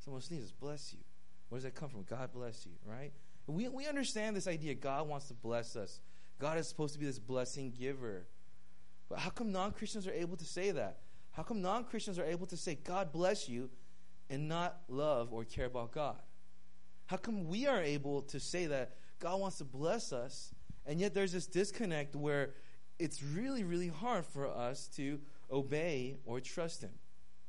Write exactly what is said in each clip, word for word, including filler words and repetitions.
Someone sneezes, bless you. Where does that come from? God bless you, right? We, we understand this idea. God wants to bless us. God is supposed to be this blessing giver. But how come non-Christians are able to say that? How come non-Christians are able to say, God bless you, and not love or care about God? How come we are able to say that God wants to bless us, and yet there's this disconnect where it's really, really hard for us to obey or trust Him?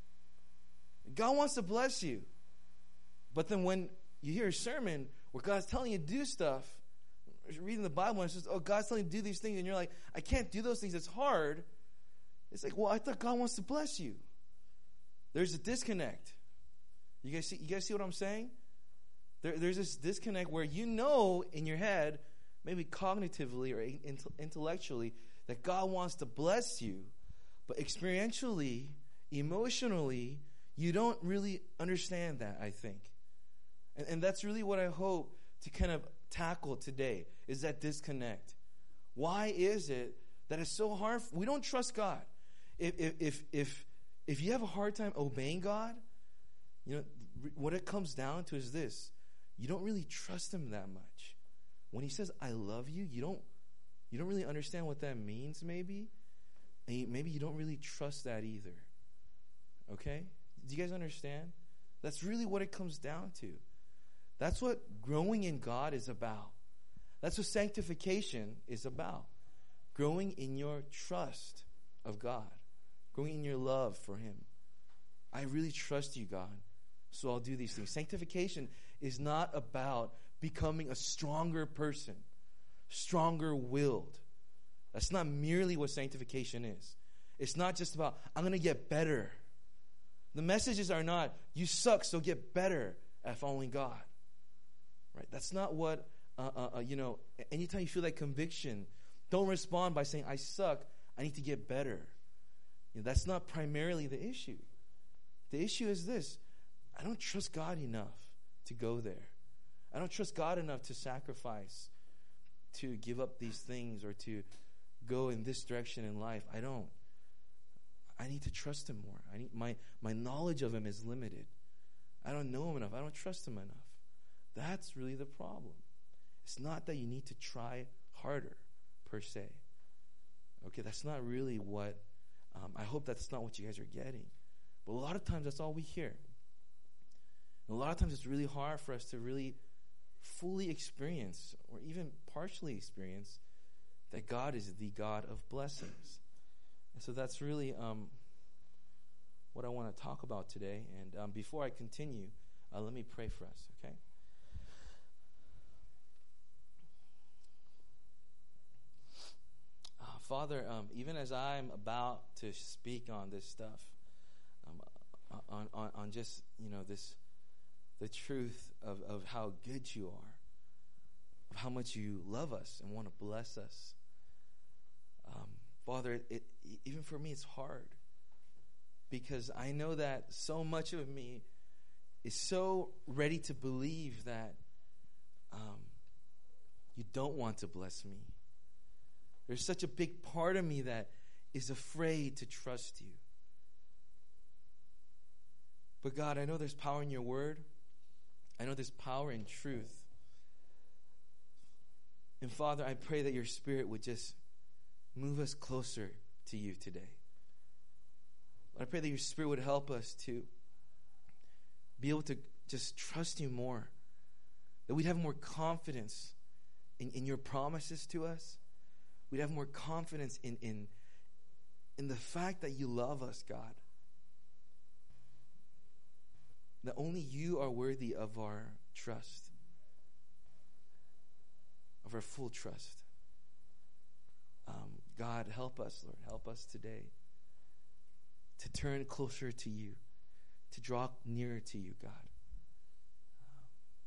God wants to bless you. But then when you hear a sermon where God's telling you to do stuff, reading the Bible, and it's just, oh, God's telling you to do these things, and you're like, I can't do those things, it's hard. It's like, well, I thought God wants to bless you. There's a disconnect. You guys see, you guys see what I'm saying? There, there's this disconnect where you know in your head, maybe cognitively or intellectually, that God wants to bless you, but experientially, emotionally, you don't really understand that, I think. And, and that's really what I hope to kind of tackle today, is that disconnect. Why is it that it's so hard? We don't trust God. If if if if, if you have a hard time obeying God, you know, what it comes down to is this: you don't really trust Him that much. When He says, I love you, you don't you don't really understand what that means, maybe. And you, maybe you don't really trust that either. Okay? Do you guys understand? That's really what it comes down to. That's what growing in God is about. That's what sanctification is about. Growing in your trust of God. Growing in your love for Him. I really trust you, God, so I'll do these things. Sanctification is not about becoming a stronger person, stronger willed. That's not merely what sanctification is. It's not just about, I'm going to get better. The messages are not, you suck, so get better at following God. Right? That's not what, uh, uh, uh, you know, anytime you feel that conviction, don't respond by saying, I suck, I need to get better. You know, that's not primarily the issue. The issue is this: I don't trust God enough to go there. I don't trust God enough to sacrifice, to give up these things, or to go in this direction in life. I don't. I need to trust Him more. I need my, my knowledge of Him is limited. I don't know Him enough. I don't trust Him enough. That's really the problem. It's not that you need to try harder, per se. Okay, that's not really what, um, I hope that's not what you guys are getting. But a lot of times that's all we hear. And a lot of times it's really hard for us to really fully experience, or even partially experience, that God is the God of blessings. And so that's really um, what I want to talk about today. And um, before I continue, uh, let me pray for us, okay? Uh, Father, um, even as I'm about to speak on this stuff, um, on, on, on just, you know, this, the truth of, of how good you are, of how much you love us and want to bless us. Um, Father, it, it, even for me, it's hard, because I know that so much of me is so ready to believe that um, you don't want to bless me. There's such a big part of me that is afraid to trust you. But God, I know there's power in your word. I know there's power in truth. And Father, I pray that your Spirit would just move us closer to you today. I pray that your Spirit would help us to be able to just trust you more. That we'd have more confidence in, in your promises to us. We'd have more confidence in, in, in the fact that you love us, God. That only you are worthy of our trust. Of our full trust. Um, God, help us, Lord. Help us today to turn closer to you, to draw nearer to you, God. Um,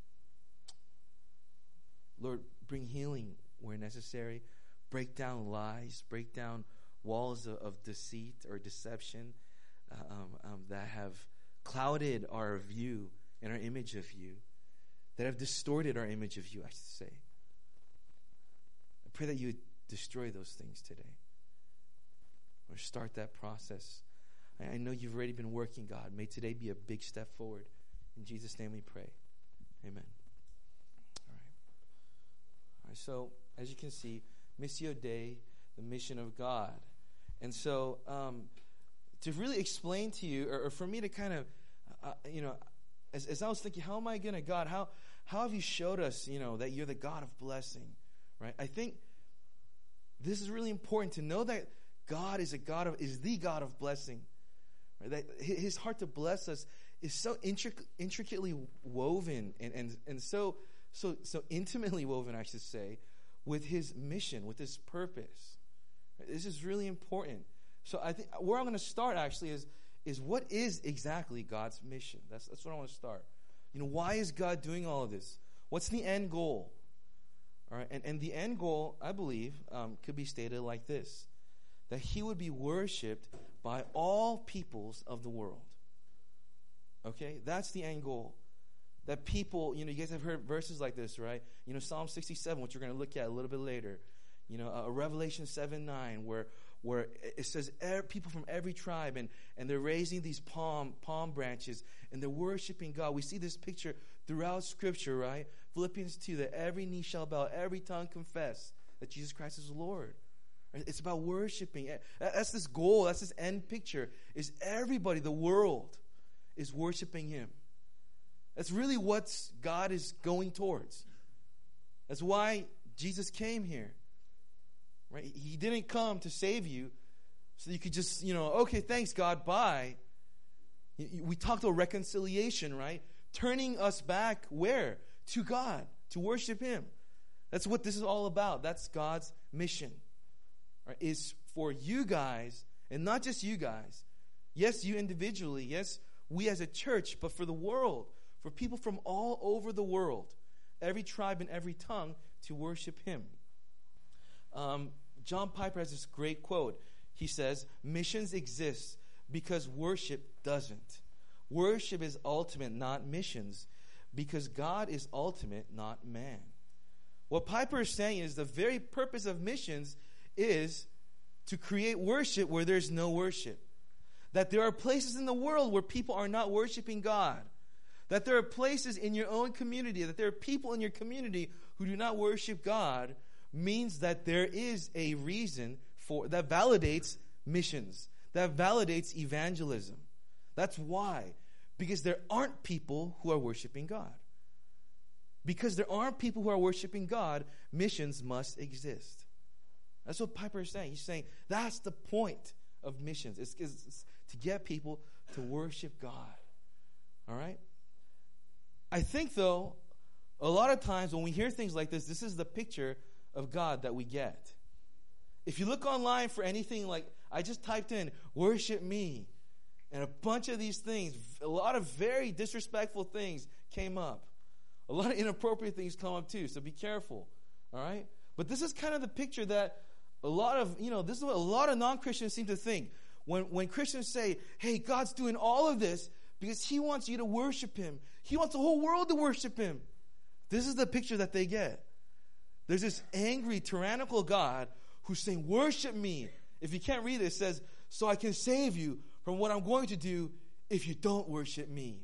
Lord, bring healing where necessary. Break down lies. Break down walls of, of deceit or deception uh, um, um, that have clouded our view and our image of you, that have distorted our image of you, I should say. I pray that you would destroy those things today, or start that process. I, I know you've already been working, God. May today be a big step forward In Jesus' name we pray. Amen. All right. All right. So, as you can see, Missio Dei, the mission of God. And so, um, to really explain to you, or, or for me to kind of, uh, you know, as, as I was thinking, how am I going to, God, how, how have you showed us, you know, that you're the God of blessing, right? I think this is really important to know that God is a God of, is the God of blessing. Right? That his heart to bless us is so intric- intricately woven and, and, and so, so, so intimately woven, I should say, with his mission, with his purpose. Right? This is really important. So I think where I'm going to start actually is, is what is exactly God's mission? That's, that's where I want to start. You know, why is God doing all of this? What's the end goal? All right, and, and the end goal, I believe, um, could be stated like this: that he would be worshipped by all peoples of the world. Okay, that's the end goal. That people, you know, you guys have heard verses like this, right? You know, Psalm sixty-seven, which we're going to look at a little bit later. You know, uh, Revelation seven nine, where where it says er, people from every tribe, and, and they're raising these palm palm branches, and they're worshiping God. We see this picture throughout Scripture, right? Philippians two, that every knee shall bow, every tongue confess that Jesus Christ is Lord. It's about worshiping. That's this goal. That's this end picture. Is everybody, the world, is worshiping him. That's really what God is going towards. That's why Jesus came here. Right? He didn't come to save you so you could just, you know, okay, thanks God, bye. We talked about reconciliation, right? Turning us back where? To God, to worship him. That's what this is all about. That's God's mission. Right? Is for you guys, and not just you guys. Yes, you individually. Yes, we as a church, but for the world, for people from all over the world, every tribe and every tongue, to worship him. Um, John Piper has this great quote. He says, missions exist because worship doesn't. Worship is ultimate, not missions, because God is ultimate, not man. What Piper is saying is the very purpose of missions is to create worship where there's no worship. That there are places in the world where people are not worshiping God. That there are places in your own community, that there are people in your community who do not worship God, means that there is a reason for that validates missions, that validates evangelism. That's why. Because there aren't people who are worshiping God. Because there aren't people who are worshiping God, missions must exist. That's what Piper is saying. He's saying that's the point of missions. It's, it's to get people to worship God. All right? I think, though, a lot of times when we hear things like this, this is the picture of God that we get. If you look online for anything like, I just typed in, worship me, and a bunch of these things, a lot of very disrespectful things came up. A lot of inappropriate things come up too, so be careful. All right? But this is kind of the picture that a lot of, you know, this is what a lot of non-Christians seem to think. When, when Christians say, hey, God's doing all of this because he wants you to worship him. He wants the whole world to worship him. This is the picture that they get. There's this angry, tyrannical God who's saying, worship me. If you can't read it, it says, so I can save you from what I'm going to do if you don't worship me.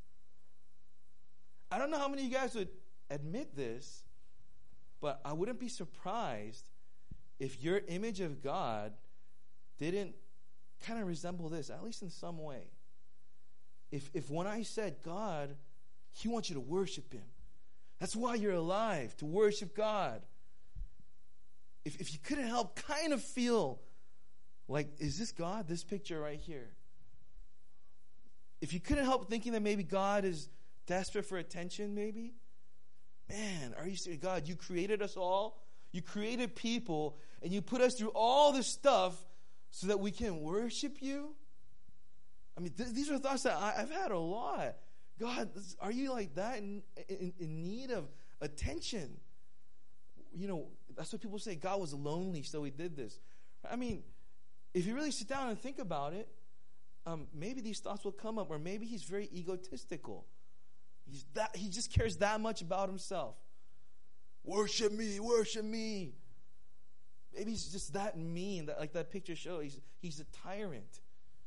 I don't know how many of you guys would admit this, but I wouldn't be surprised if your image of God didn't kind of resemble this, at least in some way. If if when I said, God, he wants you to worship him. That's why you're alive, to worship God. If if you couldn't help kind of feel like, is this God, this picture right here? If you couldn't help thinking that maybe God is desperate for attention, maybe? Man, are you serious? God, you created us all. You created people, and you put us through all this stuff so that we can worship you? I mean, th- these are thoughts that I, I've had a lot. God, are you like that in, in, in need of attention? You know, that's what people say. God was lonely, so he did this. I mean, if you really sit down and think about it, um, maybe these thoughts will come up, or maybe he's very egotistical. He's that he just cares that much about himself. Worship me, worship me. Maybe he's just that mean, that like that picture shows. He's he's a tyrant.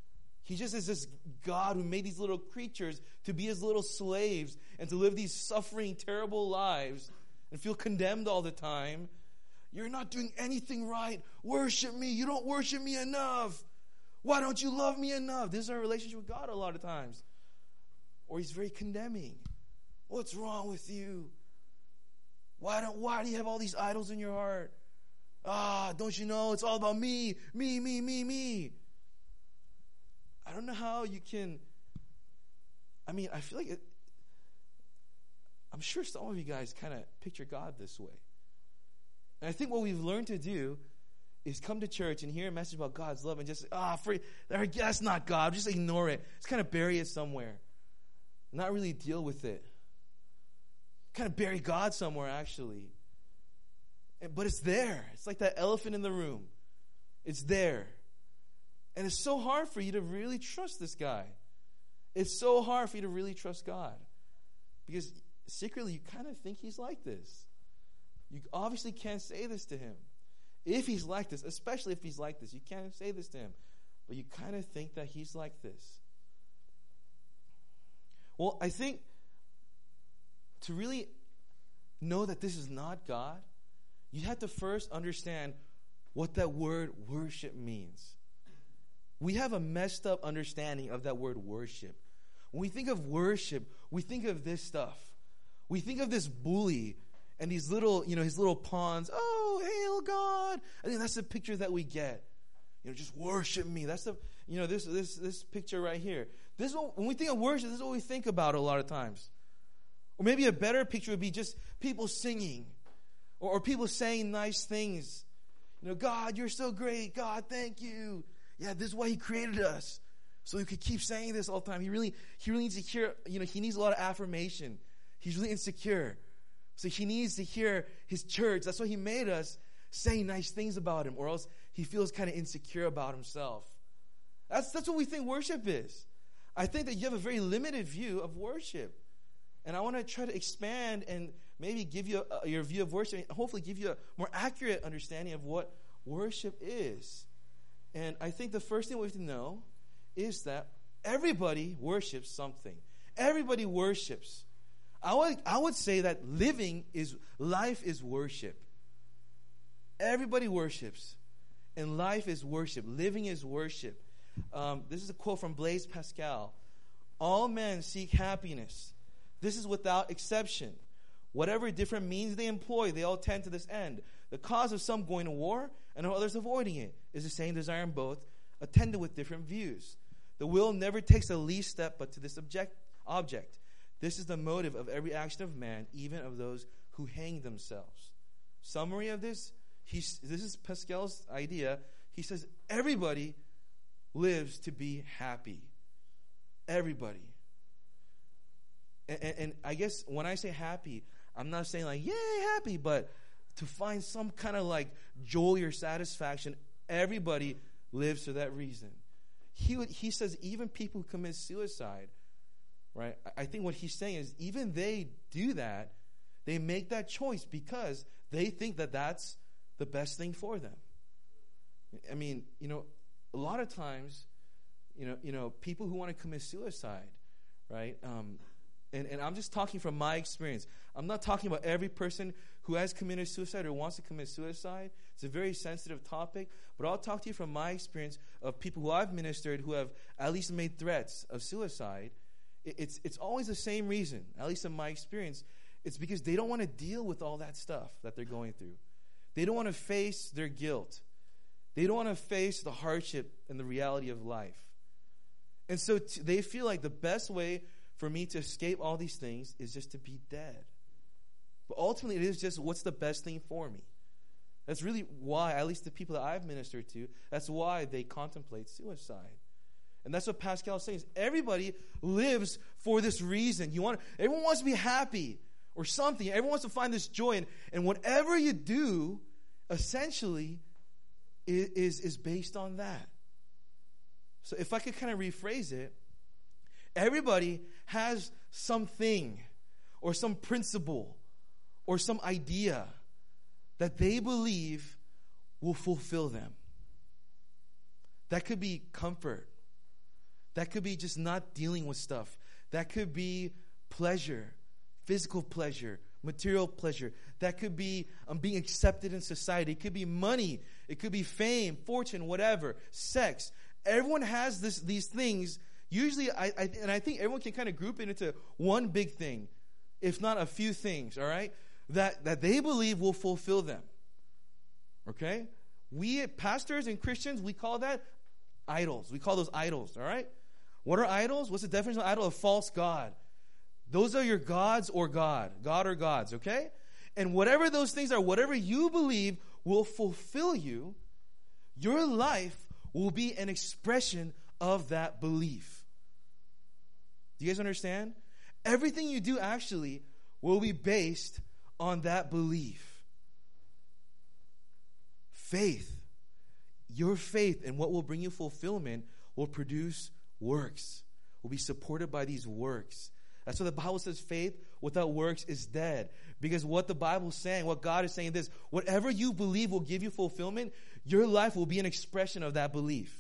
He just is this God who made these little creatures to be his little slaves and to live these suffering, terrible lives and feel condemned all the time. You're not doing anything right. Worship me. You don't worship me enough. Why don't you love me enough? This is our relationship with God a lot of times. Or he's very condemning. What's wrong with you? Why don't why do you have all these idols in your heart? Ah, don't you know it's all about me, me, me, me, me. I don't know how you can, I mean, I feel like it, I'm sure some of you guys kind of picture God this way. And I think what we've learned to do is come to church and hear a message about God's love and just, ah, oh, that's not God. Just ignore it. Just kind of bury it somewhere. Not really deal with it. Kind of bury God somewhere, actually. And, but it's there. It's like that elephant in the room. It's there. And it's so hard for you to really trust this guy. It's so hard for you to really trust God. Because secretly you kind of think he's like this. You obviously can't say this to him. If he's like this, especially if he's like this, you can't say this to him. But you kind of think that he's like this. Well, I think to really know that this is not God, you have to first understand what that word worship means. We have a messed up understanding of that word worship. When we think of worship, we think of this stuff. We think of this bully and these little, you know, his little pawns. Oh, hail God. I think that's the picture that we get. You know, just worship me. That's the, you know, this this this picture right here. This is what, when we think of worship, this is what we think about a lot of times. Or maybe a better picture would be just people singing. Or, or people saying nice things. You know, God, you're so great. God, thank you. Yeah, this is why he created us. So he could keep saying this all the time. He really, he really needs to hear, you know, he needs a lot of affirmation. He's really insecure. So he needs to hear his church. That's why he made us saying nice things about him. Or else he feels kind of insecure about himself. That's, that's what we think worship is. I think that you have a very limited view of worship. And I want to try to expand and maybe give you a, your view of worship and hopefully give you a more accurate understanding of what worship is. And I think the first thing we have to know is that everybody worships something. Everybody worships. I would, I would say that living is, life is worship. Everybody worships. And life is worship. Living is worship. Um, this is a quote from Blaise Pascal. All men seek happiness. This is without exception. Whatever different means they employ, they all tend to this end. The cause of some going to war and of others avoiding it is the same desire in both, attended with different views. The will never takes the least step but to this object, object. This is the motive of every action of man, even of those who hang themselves. Summary of this, he's, this is Pascal's idea. He says everybody lives to be happy. Everybody. And, and, and I guess when I say happy, I'm not saying like, yay, happy, but to find some kind of like joy or satisfaction, everybody lives for that reason. He would, he says even people who commit suicide, right? I think what he's saying is even they do that, they make that choice because they think that that's the best thing for them. I mean, you know, a lot of times, you know, you know, people who want to commit suicide, right? Um, and, and I'm just talking from my experience. I'm not talking about every person who has committed suicide or wants to commit suicide. It's a very sensitive topic, but I'll talk to you from my experience of people who I've ministered who have at least made threats of suicide. It, it's it's always the same reason, at least in my experience. It's because they don't want to deal with all that stuff that they're going through. They don't want to face their guilt. They don't want to face the hardship and the reality of life. And so t- they feel like the best way for me to escape all these things is just to be dead. But ultimately, it is just what's the best thing for me. That's really why, at least the people that I've ministered to, that's why they contemplate suicide. And that's what Pascal is saying. Is everybody lives for this reason. You want, everyone wants to be happy or something. Everyone wants to find this joy. And, and whatever you do, essentially, is, is, is based on that. So if I could kind of rephrase it, everybody has something or some principle or some idea that they believe will fulfill them. That could be comfort. That could be just not dealing with stuff. That could be pleasure, physical pleasure, material pleasure. That could be um, being accepted in society. It could be money. It could be fame, fortune, whatever, sex. Everyone has this, these things. Usually, I, I and I think everyone can kind of group it into one big thing, if not a few things, all right, that, that they believe will fulfill them. Okay? We, pastors and Christians, we call that idols. We call those idols, all right? What are idols? What's the definition of idol? A false god. Those are your gods or God. God or gods, okay? And whatever those things are, whatever you believe will fulfill you, your life will be an expression of that belief. Do you guys understand? Everything you do actually will be based on that belief. Faith. Your faith and what will bring you fulfillment will produce works. Will be supported by these works. That's why the Bible says faith without works is dead. Because what the Bible is saying, what God is saying is this, whatever you believe will give you fulfillment, your life will be an expression of that belief.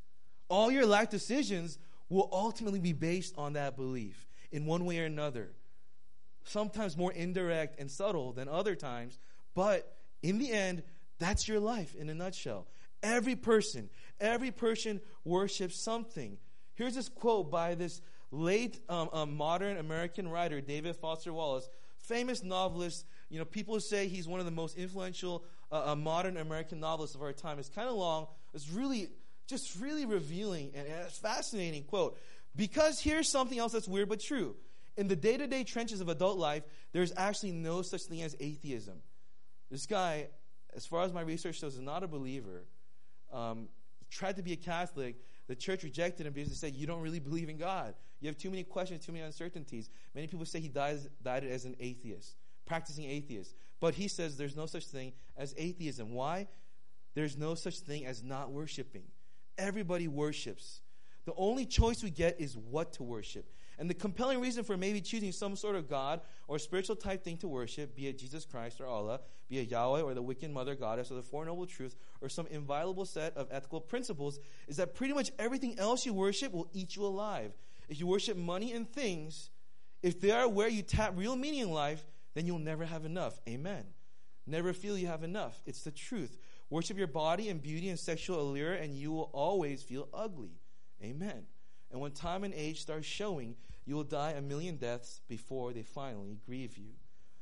All your life decisions will ultimately be based on that belief in one way or another. Sometimes more indirect and subtle than other times, but in the end, that's your life in a nutshell. Every person, every person worships something. Here's this quote by this late um, um, modern American writer, David Foster Wallace, famous novelist. You know, people say he's one of the most influential uh, uh, modern American novelists of our time. It's kind of long. It's really, just really revealing, and it's fascinating quote. Because here's something else that's weird but true. In the day-to-day trenches of adult life, there's actually no such thing as atheism. This guy, as far as my research shows, is not a believer. Um, tried to be a Catholic. The church rejected him because they said, you don't really believe in God. You have too many questions, too many uncertainties. Many people say he dies, died as an atheist, practicing atheist. But he says there's no such thing as atheism. Why? There's no such thing as not worshiping. Everybody worships. The only choice we get is what to worship. And the compelling reason for maybe choosing some sort of God or spiritual type thing to worship, be it Jesus Christ or Allah, be it Yahweh or the Wiccan Mother Goddess or the Four Noble Truths or some inviolable set of ethical principles, is that pretty much everything else you worship will eat you alive. If you worship money and things, if they are where you tap real meaning in life, then you'll never have enough. Amen. Never feel you have enough. It's the truth. Worship your body and beauty and sexual allure, and you will always feel ugly. Amen. And when time and age start showing, you will die a million deaths before they finally grieve you.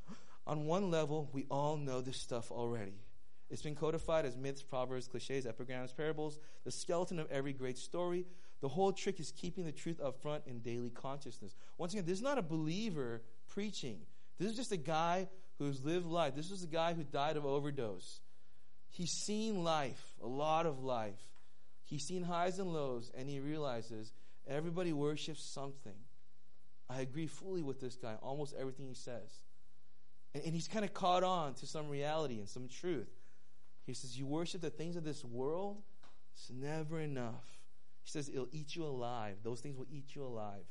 On one level, we all know this stuff already. It's been codified as myths, proverbs, cliches, epigrams, parables, the skeleton of every great story. The whole trick is keeping the truth up front in daily consciousness. Once again, this is not a believer preaching. This is just a guy who's lived life. This was a guy who died of overdose. He's seen life, a lot of life. He's seen highs and lows, and he realizes everybody worships something. I agree fully with this guy, almost everything he says. And, and he's kind of caught on to some reality and some truth. He says, you worship the things of this world, it's never enough. He says, it'll eat you alive. Those things will eat you alive.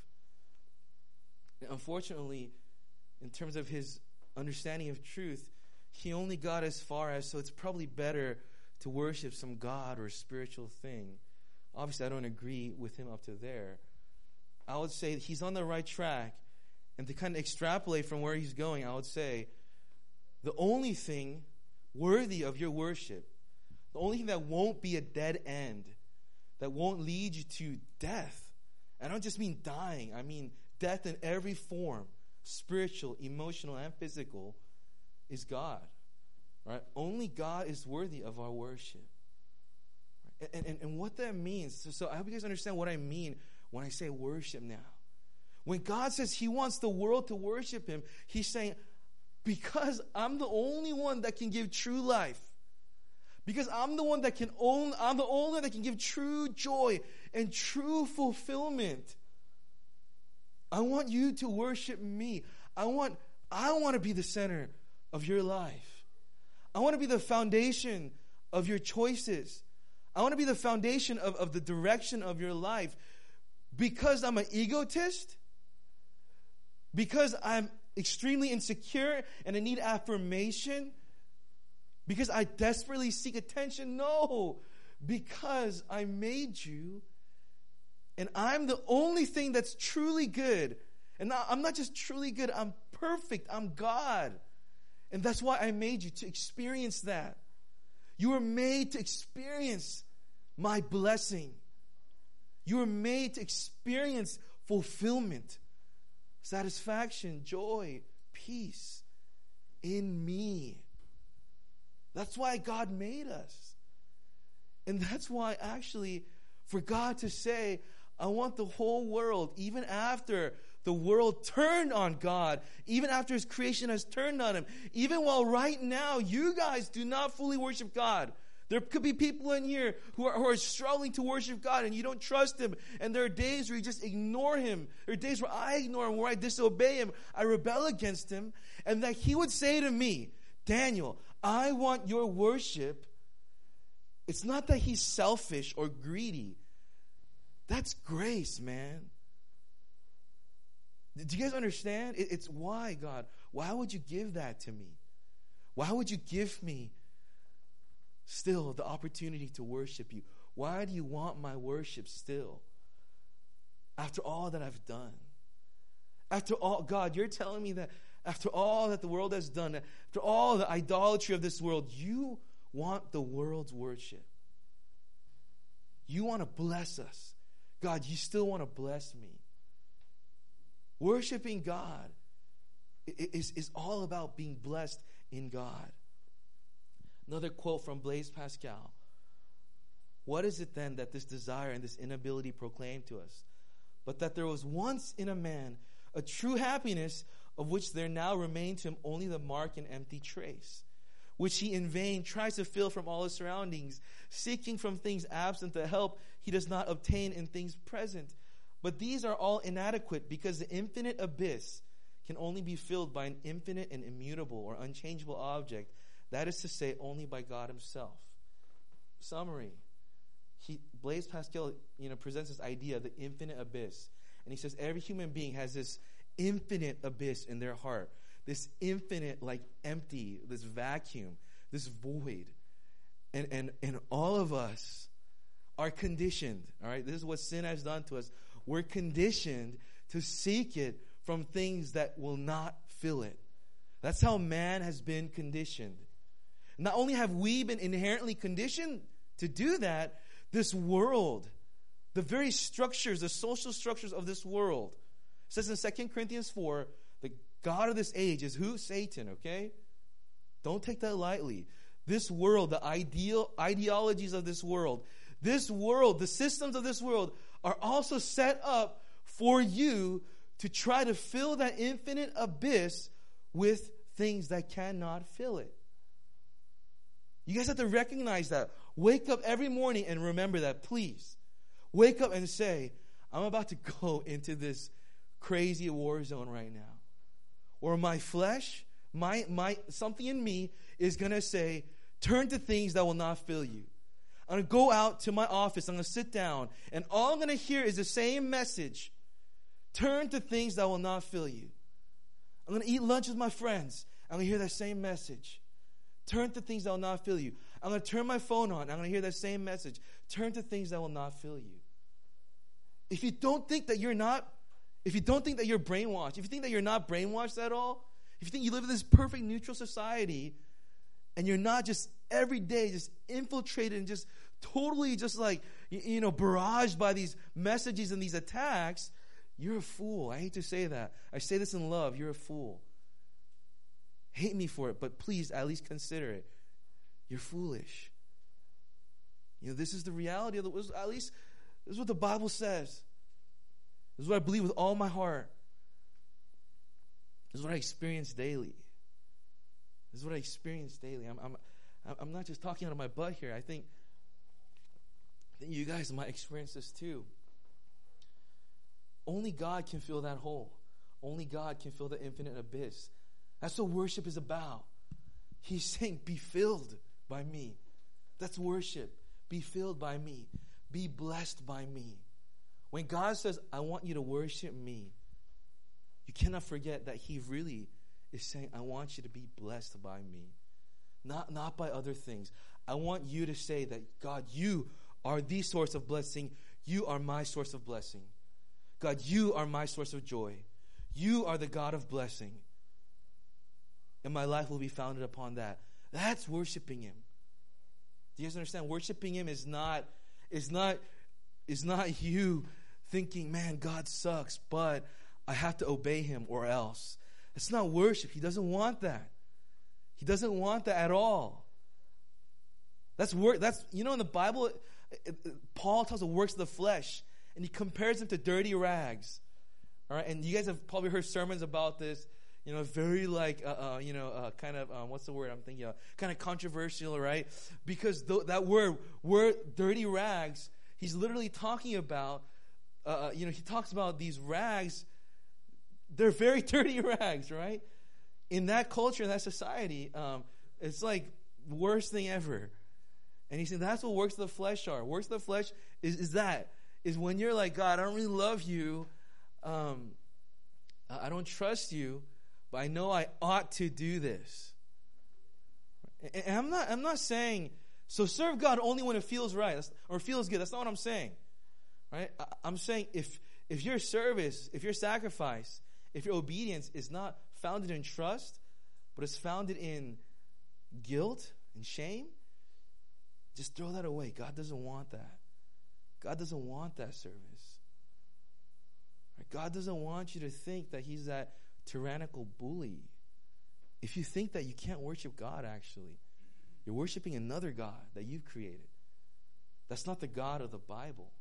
And unfortunately, in terms of his understanding of truth, he only got as far as, so it's probably better to worship some God or spiritual thing. Obviously, I don't agree with him up to there. I would say he's on the right track. And to kind of extrapolate from where he's going, I would say the only thing worthy of your worship, the only thing that won't be a dead end, that won't lead you to death. I don't just mean dying. I mean death in every form, spiritual, emotional, and physical, is God. Right? Only God is worthy of our worship. And, and, and what that means, so, so I hope you guys understand what I mean when I say worship now. When God says he wants the world to worship him, he's saying, because I'm the only one that can give true life, because I'm the one that can own, I'm the only one that can give true joy and true fulfillment. I want you to worship me. I want, I want to be the center of your life. I want to be the foundation of your choices. I want to be the foundation of, of the direction of your life. Because I'm an egotist, because I'm extremely insecure and I need affirmation, because I desperately seek attention. No, because I made you And I'm the only thing that's truly good. And not, I'm not just truly good, I'm perfect. I'm God. And that's why I made you, to experience that. You were made to experience my blessing. You were made to experience fulfillment, satisfaction, joy, peace in me. That's why God made us. And that's why actually for God to say, I want the whole world, even after the world turned on God, even after His creation has turned on Him, even while right now you guys do not fully worship God. There could be people in here who are, who are struggling to worship God and you don't trust Him. And there are days where you just ignore Him. There are days where I ignore Him, where I disobey Him. I rebel against Him. And that He would say to me, Daniel, I want your worship. It's not that He's selfish or greedy. That's grace, man. Do you guys understand? It, it's why, God, why would you give that to me? Why would you give me still the opportunity to worship you? Why do you want my worship still? After all that I've done. After all, God, you're telling me that after all that the world has done, after all the idolatry of this world, you want the world's worship. You want to bless us. God, you still want to bless me. Worshiping God is, is all about being blessed in God. Another quote from Blaise Pascal. What is it then that this desire and this inability proclaim to us? But that there was once in a man a true happiness of which there now remained to him only the mark and empty trace, which he in vain tries to fill from all his surroundings, seeking from things absent the help he does not obtain in things present. But these are all inadequate, because the infinite abyss can only be filled by an infinite and immutable or unchangeable object, that is to say, only by God Himself. Summary. He, Blaise Pascal, you know, presents this idea of the infinite abyss. And he says every human being has this infinite abyss in their heart. This infinite, like empty, this vacuum, this void. And, and, and all of us are conditioned, all right? This is what sin has done to us. We're conditioned to seek it from things that will not fill it. That's how man has been conditioned. Not only have we been inherently conditioned to do that, this world, the very structures, the social structures of this world, it says in Second Corinthians four, the God of this age is who? Satan, okay? Don't take that lightly. This world, the ideal ideologies of this world, this world, the systems of this world are also set up for you to try to fill that infinite abyss with things that cannot fill it. You guys have to recognize that. Wake up every morning and remember that, please. Wake up and say, I'm about to go into this crazy war zone right now. Or my flesh, my my something in me is going to say, turn to things that will not fill you. I'm going to go out to my office. I'm going to sit down. And all I'm going to hear is the same message. Turn to things that will not fill you. I'm going to eat lunch with my friends. I'm going to hear that same message. Turn to things that will not fill you. I'm going to turn my phone on. I'm going to hear that same message. Turn to things that will not fill you. If you don't think that you're not, if you don't think that you're brainwashed, if you think that you're not brainwashed at all, if you think you live in this perfect neutral society and you're not just every day just infiltrated and just totally just like, you know, barraged by these messages and these attacks, you're a fool. I hate to say that. I say this in love. You're a fool. Hate me for it, but please at least consider it. You're foolish. You know, this is the reality of the, at least this is what the Bible says. This is what I believe with all my heart. This is what I experience daily. This is what I experience daily. I'm, I'm, I'm not just talking out of my butt here. I think, I think you guys might experience this too. Only God can fill that hole. Only God can fill the infinite abyss. That's what worship is about. He's saying, be filled by me. That's worship. Be filled by me. Be blessed by me. When God says, I want you to worship me, you cannot forget that He really is saying, I want you to be blessed by me. Not, not by other things. I want you to say that, God, you are the source of blessing. you are my source of blessing. God, you are my source of joy. You are the God of blessing. And my life will be founded upon that. That's worshiping him. Do you guys understand? Worshiping him is not, is not, is not you thinking, man, God sucks, but I have to obey him or else. It's not worship. He doesn't want that. He doesn't want that at all. That's work. That's, you know, in the Bible, it, it, Paul tells the works of the flesh, and he compares them to dirty rags. All right, and you guys have probably heard sermons about this. You know, very like, uh, uh, you know, uh, kind of, um, what's the word I'm thinking of? Kind of controversial, right? Because th- that word, word, dirty rags, he's literally talking about, uh, you know, he talks about these rags. They're very dirty rags, right? In that culture, in that society, um, it's like worst thing ever. And he said that's what works of the flesh are. Works of the flesh is, is that, is when you're like, God, I don't really love you. Um, I don't trust you. But I know I ought to do this. And I'm not I'm not saying, so serve God only when it feels right that's, or feels good. That's not what I'm saying. Right? I, I'm saying if if your service, if your sacrifice, if your obedience is not founded in trust, but it's founded in guilt and shame, just throw that away. God doesn't want that. God doesn't want that service. Right? God doesn't want you to think that he's that tyrannical bully. If you think that, you can't worship God, actually. You're worshiping another God that you've created. That's not the God of the Bible.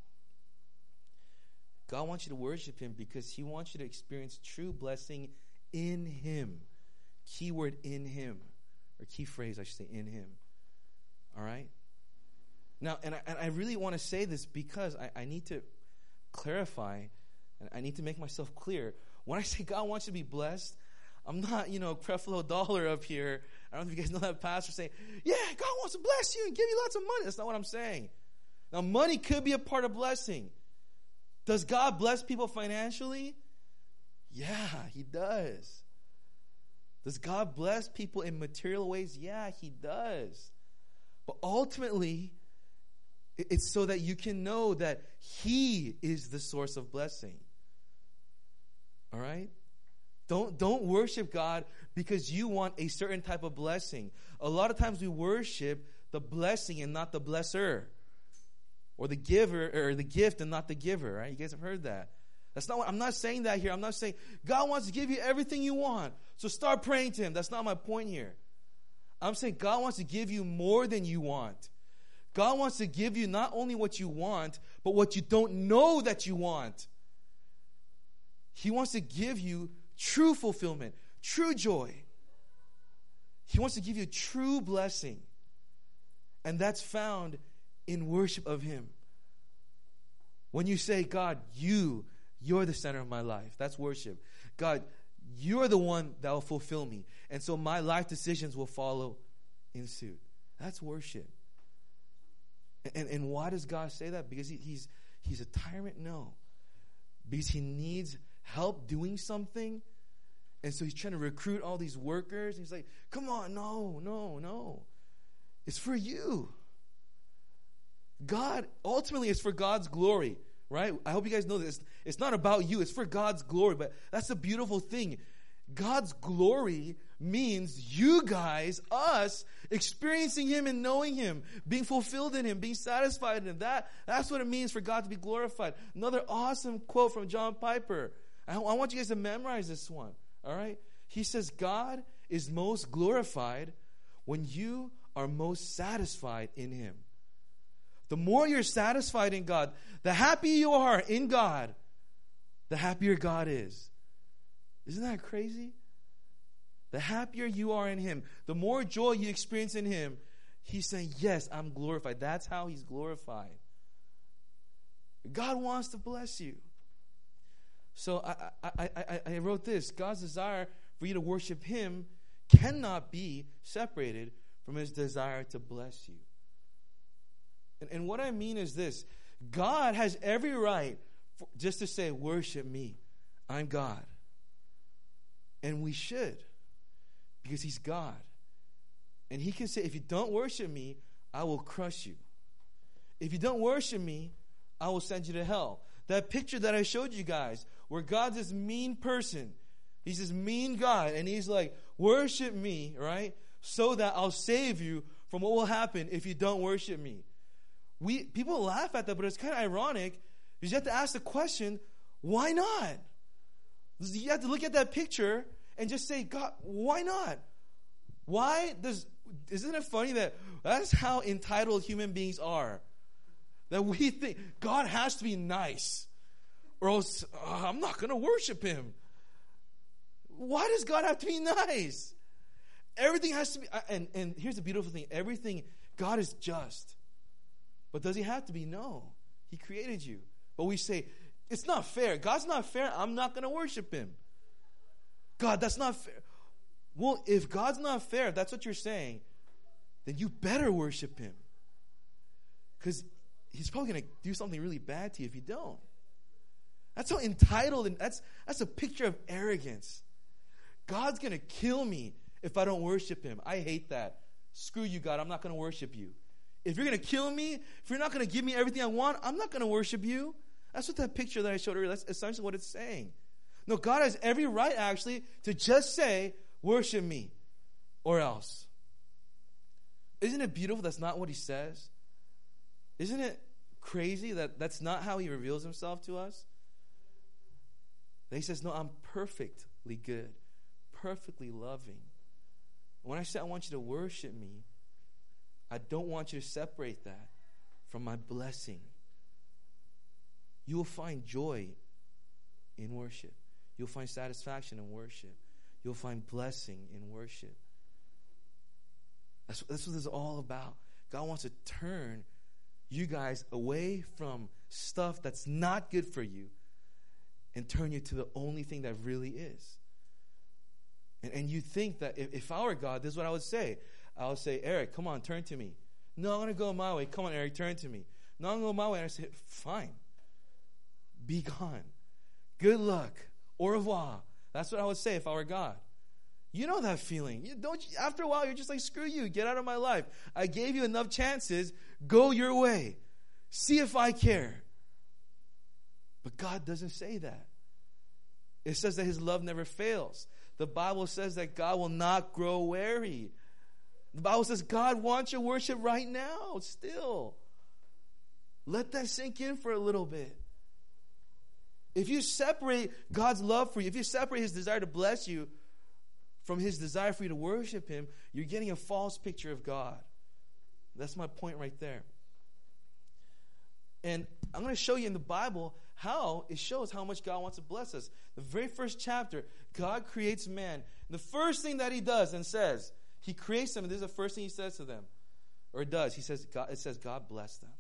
God wants you to worship him because he wants you to experience true blessing in him. Keyword in him. Or key phrase, I should say, in him. All right? Now, and I, and I really want to say this because I, I need to clarify and I need to make myself clear. When I say God wants you to be blessed, I'm not, you know, Creflo Dollar up here. I don't know if you guys know that pastor saying, yeah, God wants to bless you and give you lots of money. That's not what I'm saying. Now, money could be a part of blessing. Does God bless people financially? Yeah, he does. Does God bless people in material ways? Yeah, he does. But ultimately, it's so that you can know that he is the source of blessing. All right? Don't, don't worship God because you want a certain type of blessing. A lot of times we worship the blessing and not the blesser. Or the giver, or the gift and not the giver, right? You guys have heard that. That's not what, I'm not saying that here. I'm not saying God wants to give you everything you want. So start praying to him. That's not my point here. I'm saying God wants to give you more than you want. God wants to give you not only what you want, but what you don't know that you want. He wants to give you true fulfillment, true joy. He wants to give you true blessing. And that's found in worship of him. When you say, God, you, you're the center of my life. That's worship. God, you're the one that will fulfill me. And so my life decisions will follow in suit. That's worship. And, and why does God say that? Because he, he's, he's a tyrant? No. Because he needs help doing something. And so he's trying to recruit all these workers. He's like, come on, no, no, no. It's for you. God, ultimately, it's for God's glory, right? I hope you guys know this. It's not about you. It's for God's glory. But that's the beautiful thing. God's glory means you guys, us, experiencing him and knowing him, being fulfilled in him, being satisfied in him. That, that's what it means for God to be glorified. Another awesome quote from John Piper. I, I want you guys to memorize this one, all right? He says, God is most glorified when you are most satisfied in him. The more you're satisfied in God, the happier you are in God, the happier God is. Isn't that crazy? The happier you are in him, the more joy you experience in him, he's saying, yes, I'm glorified. That's how he's glorified. God wants to bless you. So I, I, I, I wrote this. God's desire for you to worship him cannot be separated from his desire to bless you. And, and what I mean is this. God has every right for, just to say, worship me. I'm God. And we should. Because he's God. And he can say, if you don't worship me, I will crush you. If you don't worship me, I will send you to hell. That picture that I showed you guys, where God's this mean person. He's this mean God, and he's like, worship me, right? So that I'll save you from what will happen if you don't worship me. We people laugh at that, but it's kind of ironic because you have to ask the question, why not? You have to look at that picture and just say, God, why not? Why does, isn't it funny that that's how entitled human beings are? That we think God has to be nice, or else uh, I'm not going to worship him. Why does God have to be nice? Everything has to be, and, and here's the beautiful thing. Everything, God is just. But does he have to be? No. He created you. But we say, it's not fair. God's not fair. I'm not going to worship him. God, that's not fair. Well, if God's not fair, if that's what you're saying, then you better worship him. Because he's probably going to do something really bad to you if you don't. That's how entitled, and that's, that's a picture of arrogance. God's going to kill me if I don't worship him. I hate that. Screw you, God. I'm not going to worship you. If you're going to kill me, if you're not going to give me everything I want, I'm not going to worship you. That's what that picture that I showed earlier, that's essentially what it's saying. No, God has every right, actually, to just say, worship me, or else. Isn't it beautiful that's not what he says? Isn't it crazy that that's not how he reveals himself to us? That he says, no, I'm perfectly good, perfectly loving. When I say I want you to worship me, I don't want you to separate that from my blessing. You will find joy in worship. You'll find satisfaction in worship. You'll find blessing in worship. That's, that's what this is all about. God wants to turn you guys away from stuff that's not good for you and turn you to the only thing that really is. And, and you think that if, if I were God, this is what I would say. I would say, Eric, come on, turn to me. No, I'm going to go my way. Come on, Eric, turn to me. No, I'm going to go my way. And I say, fine. Be gone. Good luck. Au revoir. That's what I would say if I were God. You know that feeling. You don't. After a while, you're just like, screw you. Get out of my life. I gave you enough chances. Go your way. See if I care. But God doesn't say that. It says that his love never fails. The Bible says that God will not grow weary. The Bible says God wants your worship right now, still. Let that sink in for a little bit. If you separate God's love for you, if you separate his desire to bless you from his desire for you to worship him, you're getting a false picture of God. That's my point right there. And I'm going to show you in the Bible how it shows how much God wants to bless us. The very first chapter, God creates man. The first thing that he does and says, he creates them, and this is the first thing he says to them, or it does. He says, God, it says, God bless them.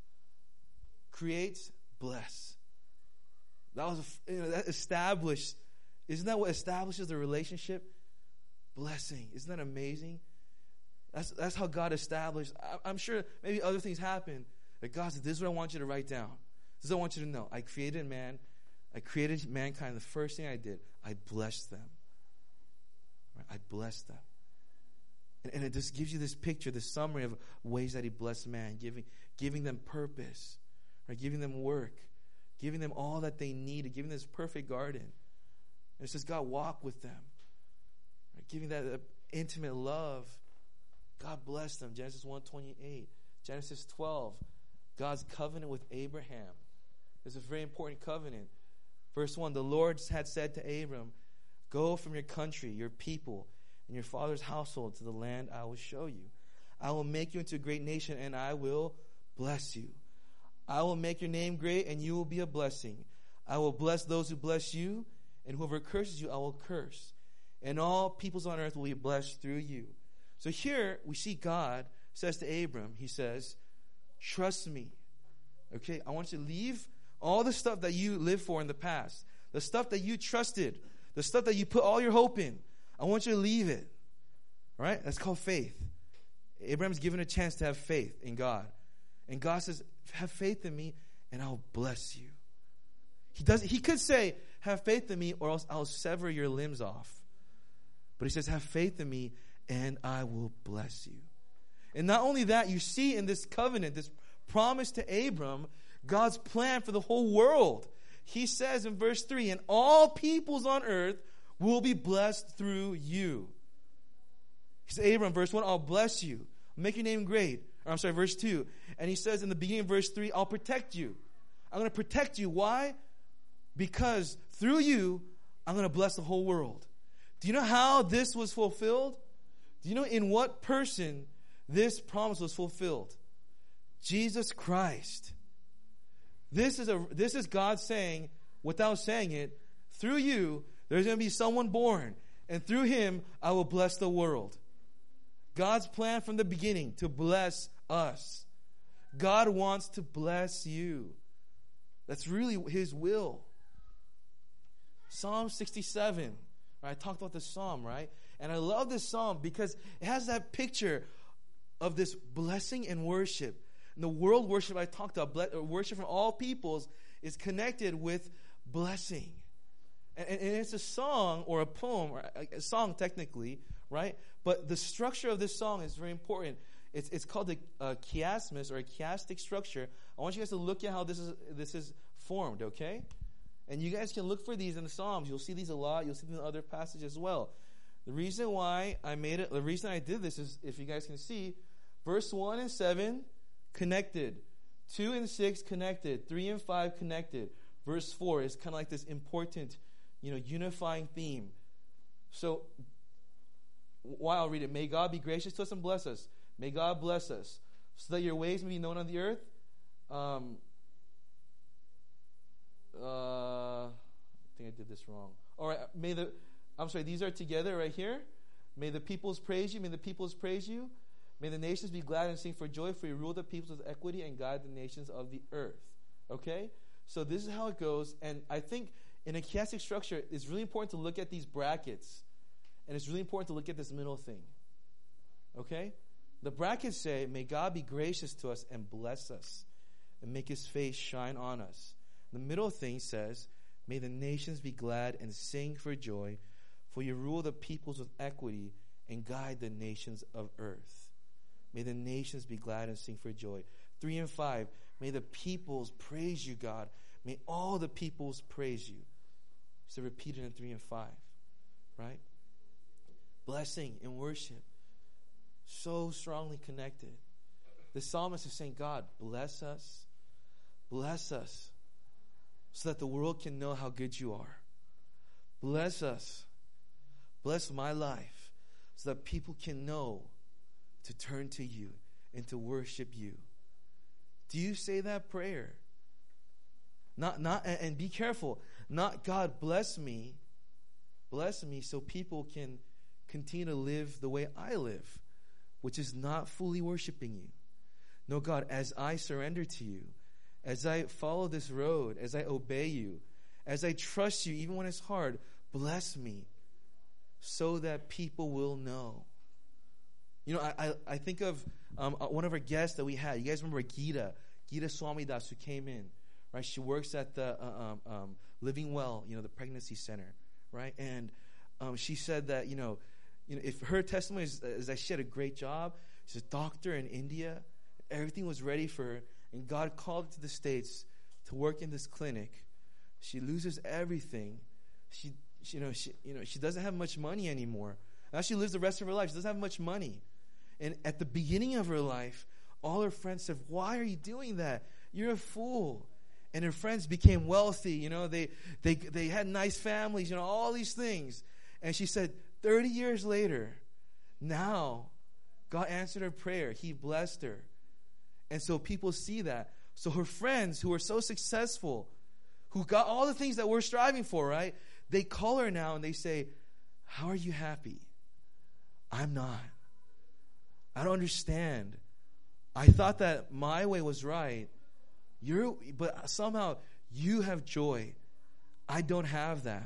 Creates, bless. That was, you know, that established. Isn't that what establishes the relationship? Blessing. Isn't that amazing? That's that's how God established. I, I'm sure maybe other things happen. But God said, this is what I want you to write down. This is what I want you to know. I created man. I created mankind. The first thing I did, I blessed them. Right? I blessed them. And, and it just gives you this picture, this summary of ways that he blessed man, giving giving them purpose, right? Giving them work, giving them all that they need, giving them this perfect garden. And it says God walked with them, right? Giving that uh, intimate love. God blessed them. Genesis one twenty-eight. Genesis twelve. God's covenant with Abraham. It's a very important covenant. Verse one, the Lord had said to Abram, go from your country, your people, and your father's household to the land I will show you. I will make you into a great nation, and I will bless you. I will make your name great, and you will be a blessing. I will bless those who bless you, and whoever curses you, I will curse. And all peoples on earth will be blessed through you. So here we see God says to Abram, he says, trust me. Okay, I want you to leave all the stuff that you lived for in the past, the stuff that you trusted, the stuff that you put all your hope in. I want you to leave it. All right? That's called faith. Abraham's given a chance to have faith in God. And God says, have faith in me and I'll bless you. He does. He could say, have faith in me or else I'll sever your limbs off. But he says, have faith in me and I will bless you. And not only that, you see in this covenant, this promise to Abram, God's plan for the whole world. He says in verse three, and all peoples on earth will be blessed through you. He said, Abram, verse one, I'll bless you. I'll make your name great. Or I'm sorry, verse two. And he says in the beginning of verse three, I'll protect you. I'm going to protect you. Why? Because through you, I'm going to bless the whole world. Do you know how this was fulfilled? Do you know in what person this promise was fulfilled? Jesus Christ. This is a this is God saying, without saying it, through you, there's going to be someone born, and through him, I will bless the world. God's plan from the beginning to bless us. God wants to bless you. That's really his will. Psalm sixty-seven. Right? I talked about this psalm, right? And I love this psalm because it has that picture of this blessing and worship. And the world worship I talked about, worship from all peoples, is connected with blessing. And, and it's a song or a poem, or a, a song technically, right? But the structure of this song is very important. It's, it's called the uh, chiasmus, or a chiastic structure. I want you guys to look at how this is this is formed, okay? And you guys can look for these in the Psalms. You'll see these a lot. You'll see them in other passages as well. The reason why I made it, the reason I did this is, if you guys can see, verse one and seven, connected. two and six, connected. three and five, connected. Verse four is kind of like this important, you know, unifying theme. So, why I'll read it. May God be gracious to us and bless us. May God bless us, so that your ways may be known on the earth. Um, uh, I think I did this wrong. All right, may the, I'm sorry, these are together right here. May the peoples praise you. May the peoples praise you. May the nations be glad and sing for joy, for you rule the peoples with equity and guide the nations of the earth. Okay? So this is how it goes. And I think in a chiastic structure, it's really important to look at these brackets. And it's really important to look at this middle thing. Okay? The brackets say, may God be gracious to us and bless us and make his face shine on us. The middle thing says, may the nations be glad and sing for joy, for you rule the peoples with equity and guide the nations of earth. May the nations be glad and sing for joy. Three and five, may the peoples praise you, God. May all the peoples praise you. So repeat it in three and five, right? Blessing and worship, so strongly connected. The psalmist is saying, God, bless us, bless us, so that the world can know how good you are. Bless us, bless my life, so that people can know to turn to you and to worship you. Do you say that prayer? Not, not, and be careful. Not God bless me, bless me, so people can continue to live the way I live, which is not fully worshiping you. No, God, as I surrender to you, as I follow this road, as I obey you, as I trust you, even when it's hard, bless me so that people will know. You know, I I, I think of um, one of our guests that we had. You guys remember Gita, Gita Swamidas, who came in, right? She works at the uh, um, um, Living Well, you know, the pregnancy center, right? And um, she said that, you know, you know, if her testimony is, is that she had a great job, she's a doctor in India, everything was ready for her, and God called her to the States to work in this clinic. She loses everything. She, she, you know, she, you know, she doesn't have much money anymore. Now she lives the rest of her life. She doesn't have much money. And at the beginning of her life, all her friends said, why are you doing that? You're a fool. And her friends became wealthy. You know, they, they, they had nice families, you know, all these things. And she said, thirty years later, now, God answered her prayer. He blessed her. And so people see that. So her friends who are so successful, who got all the things that we're striving for, right? They call her now and they say, how are you happy? I'm not. I don't understand. I thought that my way was right. You're, but somehow you have joy. I don't have that.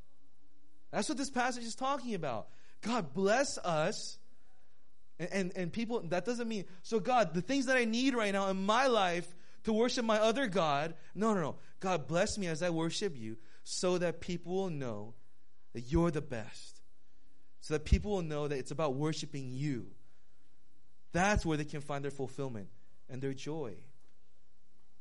That's what this passage is talking about. God bless us. And, and, and people, that doesn't mean, so God, the things that I need right now in my life to worship my other God, no, no, no. God bless me as I worship you so that people will know that you're the best. So that people will know that it's about worshiping you. That's where they can find their fulfillment and their joy.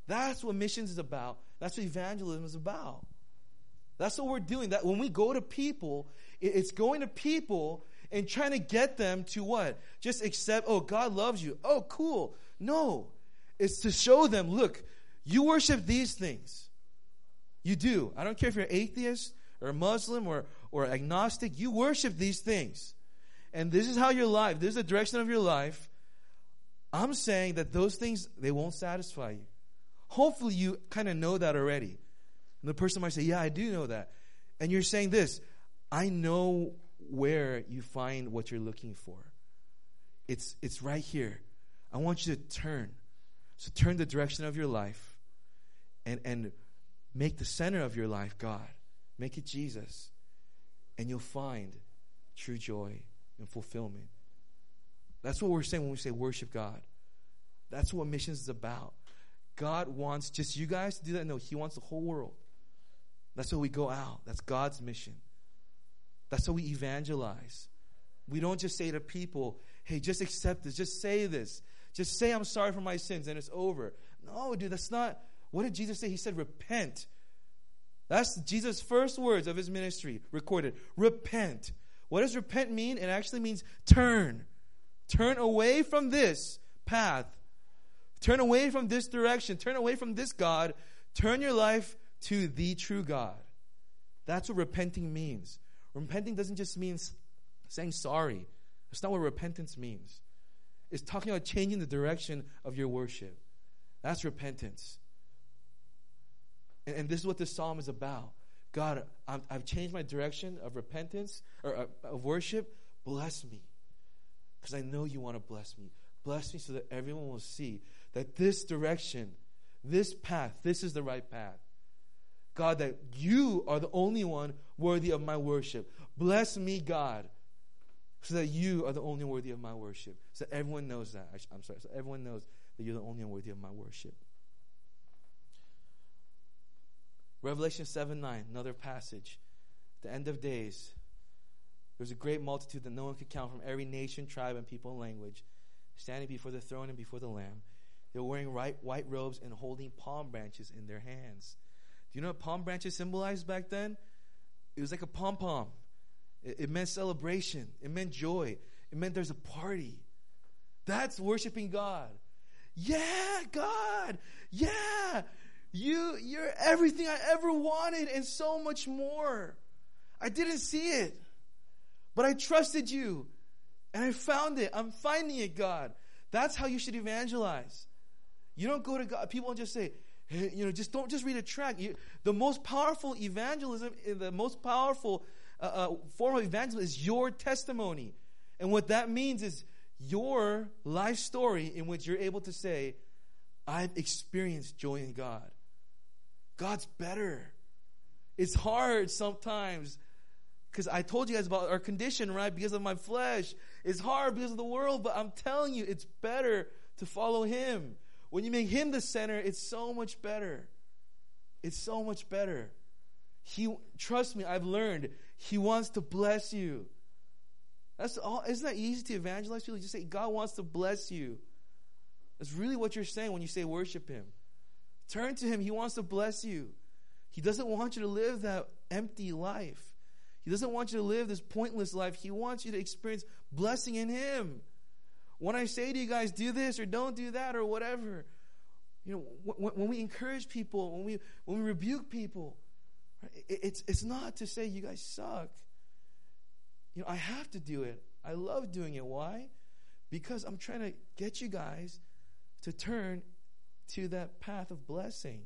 That's what missions is about. That's what evangelism is about. That's what we're doing. That when we go to people, it's going to people and trying to get them to what? Just accept, oh, God loves you. Oh, cool. No. It's to show them, look, you worship these things. You do. I don't care if you're atheist or a Muslim or, or agnostic. You worship these things. And this is how your life, this is the direction of your life. I'm saying that those things, they won't satisfy you. Hopefully you kind of know that already. And the person might say, yeah, I do know that. And you're saying this, I know where you find what you're looking for. It's, it's right here. I want you to turn. So turn the direction of your life and, and make the center of your life God. Make it Jesus. And you'll find true joy and fulfillment. That's what we're saying when we say worship God. That's what missions is about. God wants just you guys to do that. No, He wants the whole world. That's how we go out. That's God's mission. That's how we evangelize. We don't just say to people, hey, just accept this. Just say this. Just say I'm sorry for my sins and it's over. No, dude, that's not. What did Jesus say? He said repent. That's Jesus' first words of His ministry recorded. Repent. What does repent mean? It actually means turn. Turn away from this path. Turn away from this direction. Turn away from this God. Turn your life to the true God. That's what repenting means. Repenting doesn't just mean saying sorry. That's not what repentance means. It's talking about changing the direction of your worship. That's repentance. And, and this is what this psalm is about. God, I've, I've changed my direction of repentance or uh, of worship. Bless me. Because I know you want to bless me. Bless me so that everyone will see that this direction, this path, this is the right path. God, that you are the only one worthy of my worship. Bless me, God, so that you are the only worthy of my worship. So that everyone knows that. I'm sorry. So everyone knows that you're the only one worthy of my worship. Revelation seven nine, another passage. At the end of days, there was a great multitude that no one could count from every nation, tribe, and people and language, standing before the throne and before the Lamb. They were wearing white, white robes and holding palm branches in their hands. Do you know what palm branches symbolized back then? It was like a pom-pom. It, it meant celebration. It meant joy. It meant there's a party. That's worshiping God. Yeah, God. Yeah. You, you're everything I ever wanted and so much more. I didn't see it, but I trusted you and I found it. I'm finding it, God. That's how you should evangelize. You don't go to God. People don't just say, hey, you know, just don't just read a tract. You, the most powerful evangelism, the most powerful uh, uh, form of evangelism is your testimony. And what that means is your life story in which you're able to say, I've experienced joy in God. God's better. It's hard sometimes because I told you guys about our condition, right? Because of my flesh. It's hard because of the world, but I'm telling you, it's better to follow Him. When you make Him the center, it's so much better. It's so much better. He, trust me, I've learned, He wants to bless you. That's all. Isn't that easy to evangelize people? Just say, God wants to bless you. That's really what you're saying when you say worship Him. Turn to Him. He wants to bless you. He doesn't want you to live that empty life. He doesn't want you to live this pointless life. He wants you to experience blessing in Him. When I say to you guys, do this or don't do that or whatever, you know, when, when we encourage people, when we when we rebuke people, it, it's it's not to say you guys suck. You know, I have to do it. I love doing it. Why? Because I'm trying to get you guys to turn to that path of blessing.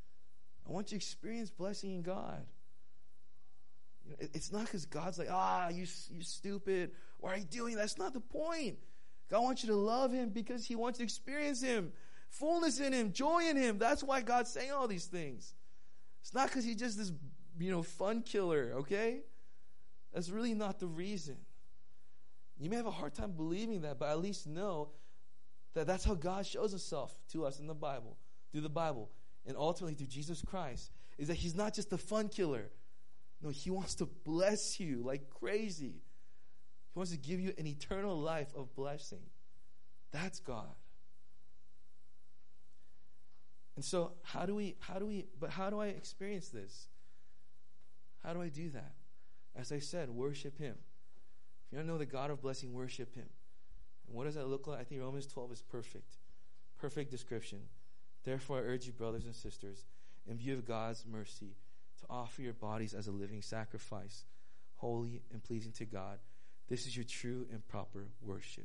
I want you to experience blessing in God. You know, it, it's not because God's like, ah, you you stupid. Why are you doing that? That's not the point. God wants you to love Him because He wants you to experience Him, fullness in Him, joy in Him. That's why God's saying all these things. It's not because He's just this, you know, fun killer, okay? That's really not the reason. You may have a hard time believing that, but at least know that that's how God shows Himself to us in the Bible, through the Bible, and ultimately through Jesus Christ, is that He's not just a fun killer. No, He wants to bless you like crazy. He wants to give you an eternal life of blessing. That's God. And so how do we, how do we, but how do I experience this? How do I do that? As I said, worship him. If you don't know the God of blessing, worship him. And what does that look like? I think Romans twelve is perfect. Perfect description. Therefore, I urge you, brothers and sisters, in view of God's mercy, to offer your bodies as a living sacrifice, holy and pleasing to God. This is your true and proper worship.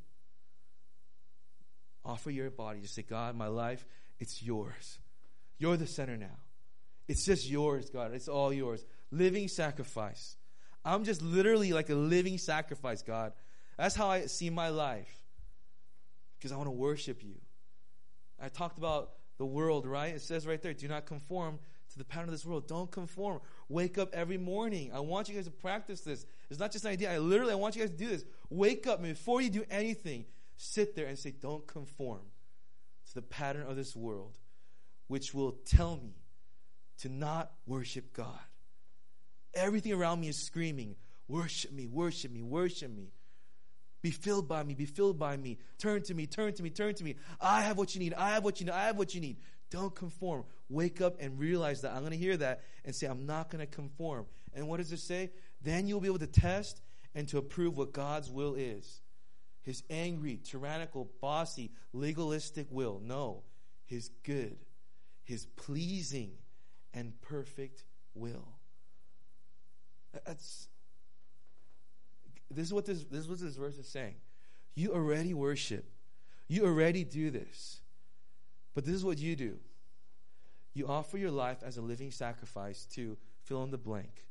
Offer your body. Just say, God, my life, it's yours. You're the center now. It's just yours, God. It's all yours. Living sacrifice. I'm just literally like a living sacrifice, God. That's how I see my life. Because I want to worship you. I talked about the world, right? It says right there, do not conform to the pattern of this world. Don't conform. Wake up every morning. I want you guys to practice this. It's not just an idea. I literally, I want you guys to do this. Wake up, and before you do anything, sit there and say, don't conform to the pattern of this world, which will tell me to not worship God. Everything around me is screaming, worship me, worship me, worship me. Be filled by me, be filled by me. Turn to me, turn to me, turn to me. I have what you need, I have what you need, I have what you need. Don't conform. Wake up and realize that. I'm going to hear that and say, I'm not going to conform. And what does it say? Then you'll be able to test and to approve what God's will is. His angry, tyrannical, bossy, legalistic will. No, his good, his pleasing and perfect will. That's, this is what this, this is what this verse is saying. You already worship. You already do this. But this is what you do. You offer your life as a living sacrifice to fill in the blank.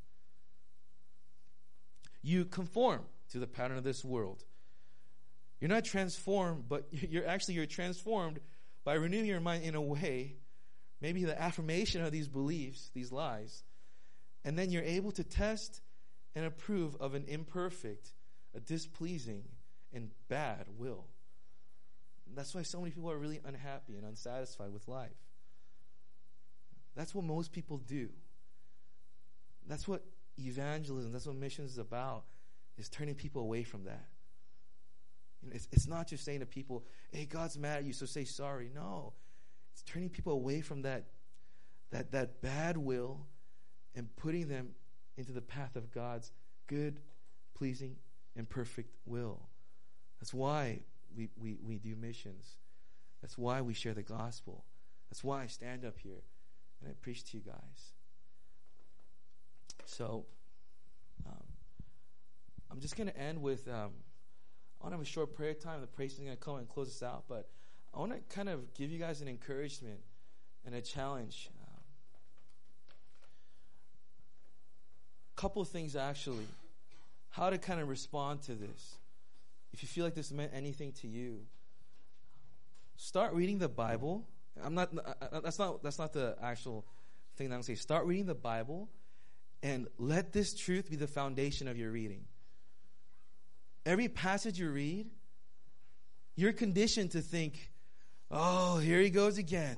You conform to the pattern of this world. You're not transformed, but you're actually you're transformed by renewing your mind in a way, maybe the affirmation of these beliefs, these lies, and then you're able to test and approve of an imperfect, a displeasing, and bad will. And that's why so many people are really unhappy and unsatisfied with life. That's what most people do. That's what evangelism, that's what missions is about, is turning people away from that. You know, it's, it's not just saying to people, hey, God's mad at you, so say sorry. No. It's turning people away from that, that, that bad will and putting them into the path of God's good, pleasing, and perfect will. That's why we, we, we do missions. That's why we share the gospel. That's why I stand up here and I preach to you guys. So, um, I'm just going to end with, um, I want to have a short prayer time. The praise is going to come and close us out. But I want to kind of give you guys an encouragement and a challenge. Um, couple of things, actually. How to kind of respond to this. If you feel like this meant anything to you, start reading the Bible. I'm not. That's not. That's not the actual thing that I'm saying. Start reading the Bible, and let this truth be the foundation of your reading. Every passage you read, you're conditioned to think, "Oh, here he goes again."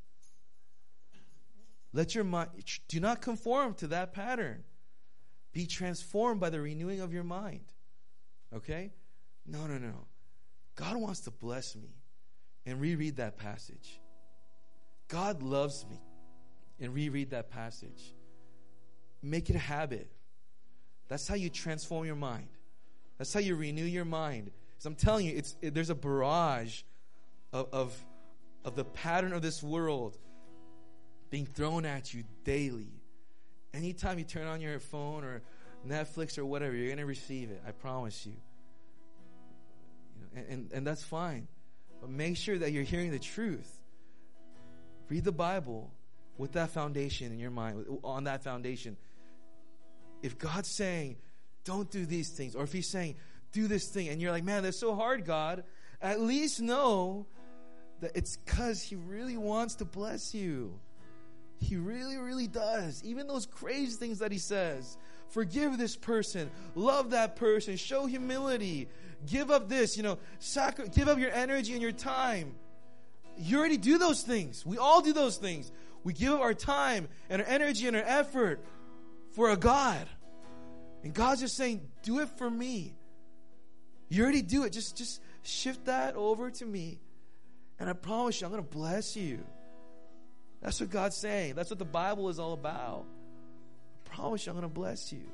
Let your mind. Do not conform to that pattern. Be transformed by the renewing of your mind. Okay? No, no, no. God wants to bless me. And reread that passage. God loves me. And reread that passage. Make it a habit. That's how you transform your mind. That's how you renew your mind. Because I'm telling you, it's it, there's a barrage of, of, of the pattern of this world being thrown at you daily. Anytime you turn on your phone or Netflix or whatever, you're going to receive it. I promise you. You know, and, and, and that's fine. But make sure that you're hearing the truth. Read the Bible with that foundation in your mind, on that foundation. If God's saying, don't do these things, or if he's saying, do this thing, and you're like, man, that's so hard, God, at least know that it's because he really wants to bless you. He really, really does. Even those crazy things that he says. Forgive this person. Love that person. Show humility. Give up this, you know, sacri- give up your energy and your time. You already do those things. We all do those things. We give up our time and our energy and our effort for a God. And God's just saying, do it for me. You already do it. Just, just shift that over to me. And I promise you, I'm going to bless you. That's what God's saying. That's what the Bible is all about. I promise you I'm going to bless you.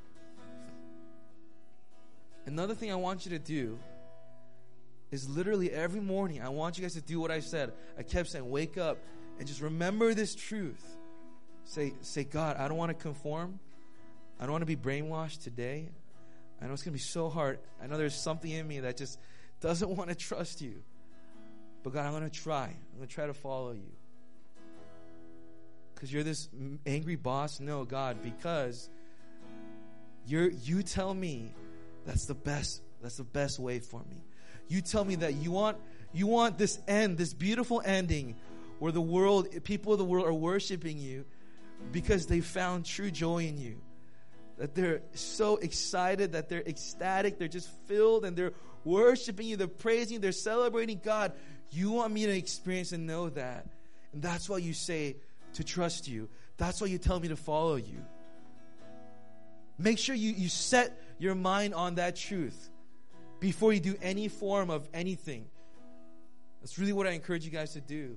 Another thing I want you to do is literally every morning, I want you guys to do what I said. I kept saying, wake up and just remember this truth. Say, say, God, I don't want to conform. I don't want to be brainwashed today. I know it's going to be so hard. I know there's something in me that just doesn't want to trust you. But God, I'm going to try. I'm going to try to follow you. Because you're this angry boss? No, God, because you're, you tell me that's the best, that's the best way for me. You tell me that you want, you want this end, this beautiful ending where the world, people of the world are worshiping you because they found true joy in you. That they're so excited, that they're ecstatic, they're just filled, and they're worshiping you, they're praising you, they're celebrating God. You want me to experience and know that. And that's why you say to trust you. That's why you tell me to follow you. Make sure you, you set your mind on that truth before you do any form of anything. That's really what I encourage you guys to do.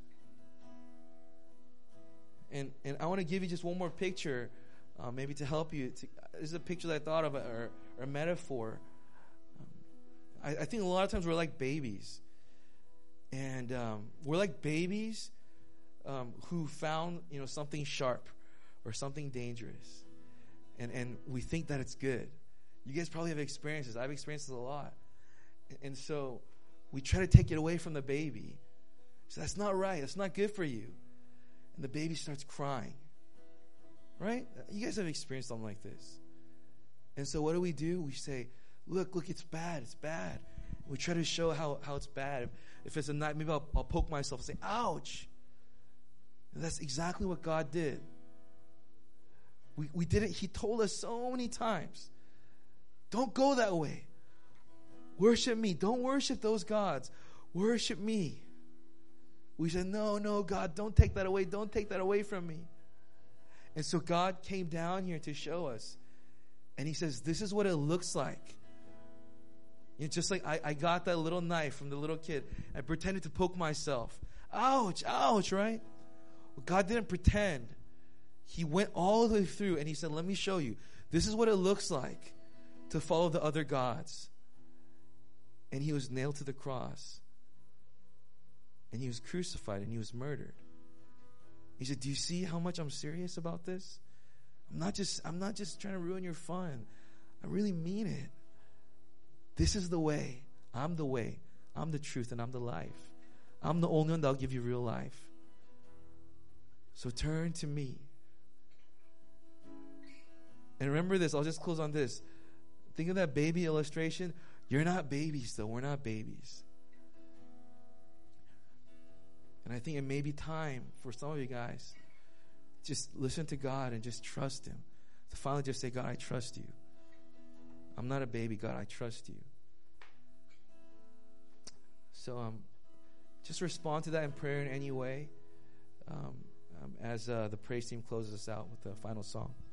And and I want to give you just one more picture, uh, maybe to help you. To, this is a picture that I thought of, or, or a metaphor. Um, I, I think a lot of times we're like babies. And um, we're like babies um, who found, you know, something sharp or something dangerous. And and we think that it's good. You guys probably have experiences. I've experienced it a lot. And, and so we try to take it away from the baby. So that's not right. That's not good for you. And the baby starts crying. Right? You guys have experienced something like this. And so what do we do? We say, look, look, it's bad. It's bad. We try to show how, how it's bad. If, if it's a night, maybe I'll, I'll poke myself and say, ouch. And that's exactly what God did. We we did it. He told us so many times, don't go that way. Worship me. Don't worship those gods. Worship me. We said, no, no, God, don't take that away. Don't take that away from me. And so God came down here to show us. And he says, this is what it looks like. You know, just like I, I got that little knife from the little kid. I pretended to poke myself. Ouch, ouch, right? Well, God didn't pretend. He went all the way through and he said, let me show you. This is what it looks like to follow the other gods. And he was nailed to the cross. And he was crucified and he was murdered. He said, do you see how much I'm serious about this? I'm not just, I'm not just trying to ruin your fun. I really mean it. This is the way. I'm the way. I'm the truth and I'm the life. I'm the only one that'll give you real life. So turn to me. And remember this, I'll just close on this. Think of that baby illustration. You're not babies, though. We're not babies. And I think it may be time for some of you guys, just listen to God and just trust him. To finally just say, God, I trust you. I'm not a baby, God, I trust you. So um, just respond to that in prayer in any way um, um, as uh, the praise team closes us out with the final song.